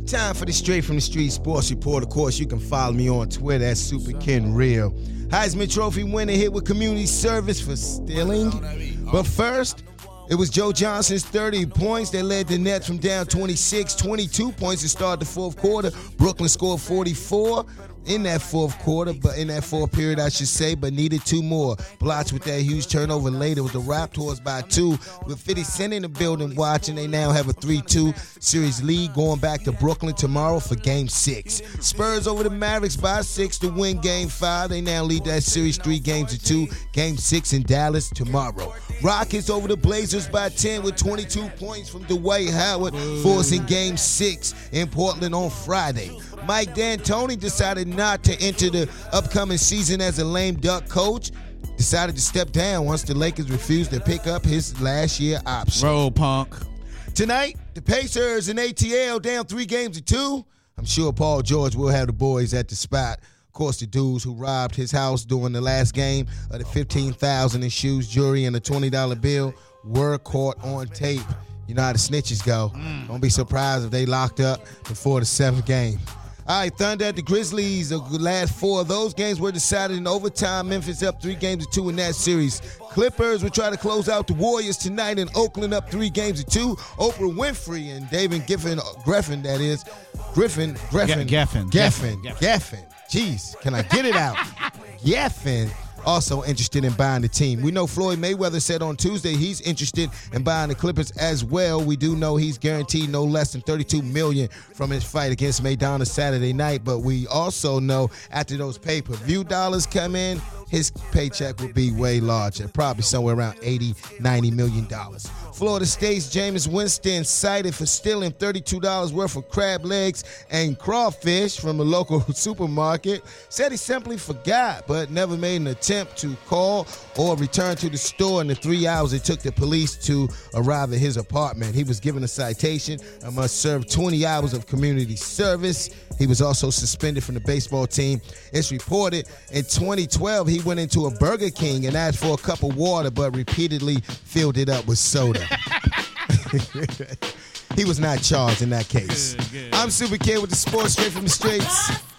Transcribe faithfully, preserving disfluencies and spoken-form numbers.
Time for the Straight from the Street Sports Report. Of course, you can follow me on Twitter at SuperKenReal. Heisman Trophy winner hit with community service for stealing. But first, it was Joe Johnson's thirty points that led the Nets from down twenty-six, twenty-two points to start the fourth quarter. Brooklyn scored forty-four in that fourth quarter, but in that fourth period, I should say, but needed two more. Blotch with that huge turnover later with the Raptors by two. With fifty Cent in the building watching, they now have a three two series lead going back to Brooklyn tomorrow for game six. Spurs over the Mavericks by six to win game five. They now lead that series three games to two. Game six in Dallas tomorrow. Rockets over the Blazers by ten with twenty-two points from Dwight Howard, forcing game six in Portland on Friday. Mike D'Antoni decided not to enter the upcoming season as a lame duck coach. Decided to step down once the Lakers refused to pick up his last year option. Roll, punk. Tonight, the Pacers and A T L down three games to two. I'm sure Paul George will have the boys at the spot. Of course, the dudes who robbed his house during the last game of the fifteen thousand dollars in shoes, jewelry, and a twenty dollar bill were caught on tape. You know how the snitches go. Mm. Don't be surprised if they locked up before the seventh game. All right, Thunder at the Grizzlies. The last four of those games were decided in overtime. Memphis up three games to two in that series. Clippers will try to close out the Warriors tonight in Oakland up three games to two. Oprah Winfrey and David Giffen, Griffin, that is. Griffin, Griffin. G- Geffen. Geffen. Geffen. Jeez, can I get it out? Geffen. Also interested in buying the team. We know Floyd Mayweather said on Tuesday he's interested in buying the Clippers as well. We do know he's guaranteed no less than thirty-two million dollars from his fight against Maidana Saturday night, but we also know after those pay-per-view dollars come in, his paycheck will be way larger, probably somewhere around eighty, ninety million dollars. Florida State's Jameis Winston cited for stealing thirty-two dollars worth of crab legs and crawfish from a local supermarket. Said he simply forgot, but never made an attempt to call or return to the store in the three hours it took the police to arrive at his apartment. He was given a citation and must serve twenty hours of community service. He was also suspended from the baseball team. It's reported in twenty twelve he went into a Burger King and asked for a cup of water, but repeatedly filled it up with soda. He was not charged in that case. Good, good. I'm Super Kid with the sports straight from the streets.